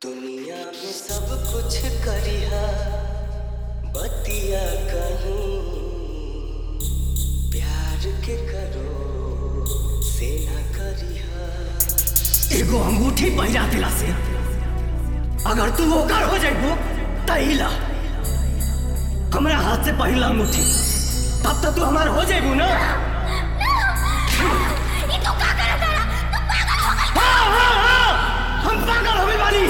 दुनिया में सब कुछ करिहा बतिया कहीं प्यार के करो से ना करिहा। एगो अंगूठी पहिरा दिला से अगर तू ओकर हो जाइबो तहिला हमरा हाथ से पहिला अंगूठी तब तो तू हमार हो जाइबो ना। ये तू का करत रहा? तू पागल हो गई। हाँ, हम पागल हो गए बानी।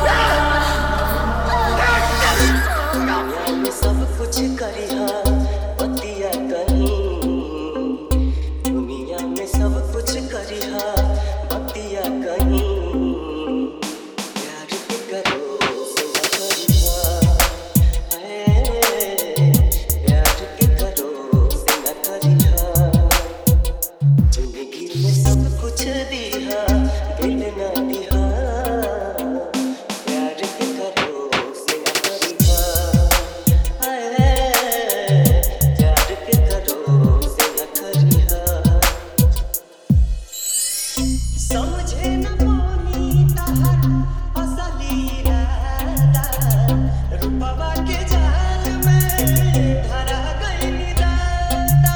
दुनिया में सब कुछ करिहा बतिया कहीं, दुनिया में सब कुछ करिहा बतिया कहीं प्यार के करो से ना करिहा। प्यार के करो से ना करिहा। जिंदगी में सब कुछ दिहा दिल ना दिहा। प्यार के करो से ना करिहा। प्यार के करो से ना करिहा। समझे न पानी तहर असली इरादा, रूपवा के जाल में धरा गइली दादा।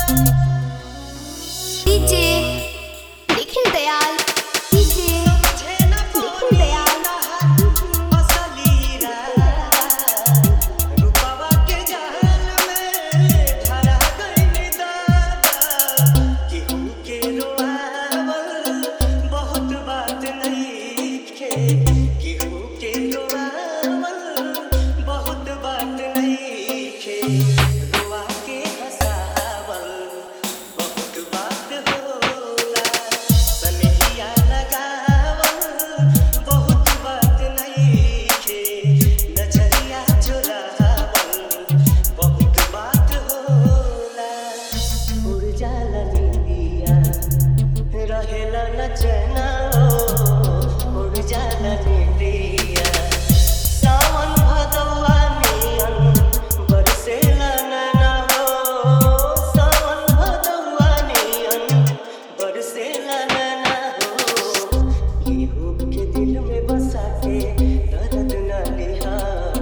डीजे निखिल दयाल, डीजे समझे न निखिल दयाल, तहर असली इरादा, रूपवा के जाल में धरा गइली दादा। केहू के रोआवल बहुत बात नइखे, केहू के रोआवल बहुत बात नइखे। रोआ के हंसावल बहुत बात होला। सनहिया लगावल बहुत बात नइखे। नजरिया चुरावल बहुत बात होला। उड़ जाला नींदिया रहेला न चैना हो। उड़ जाला नींदिया सावन भदौआ नियन बरसेला नैना हो। सावन भदौआ नियन बरसेला नैना हो। केहू के दिल में बसा के दर्द न लिहा।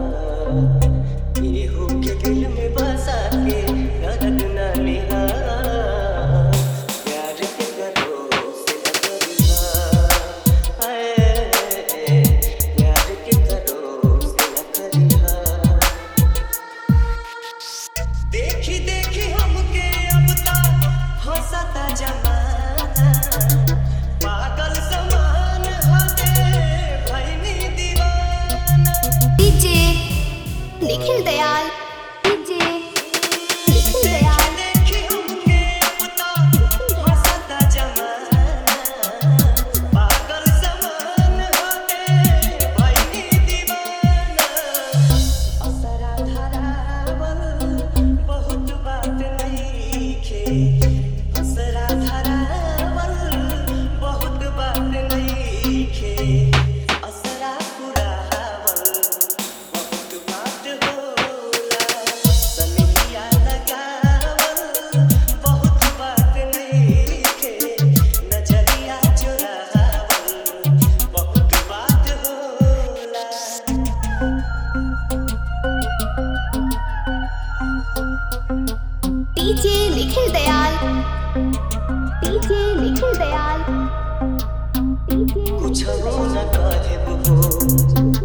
केहू के दिल में बसा के दर्द न लिहा। प्यार के करो से न करिहा। प्यार के करो से न करिहा। देखी देखी हमके अब तक हंसता जमाना। पागल समान हटे भइनी दीवाना। डीजे निखिल दयाल, डीजे निखिल दयाल, देखी हमके अब तक हंसता जमाना। पागल समान हटे भइनी दीवाना। असरा धरावल बहुत बात नइखे। असरा धरावल बहुत बात नइखे। असरा पुरावल बहुत बात होला। सनहिया लगावल बहुत बात नइखे। नजरिया चुरावल बहुत बात होला। DJ Nikhil Dayal, DJ Nikhil Dayal, DJ कुछ न कहब हो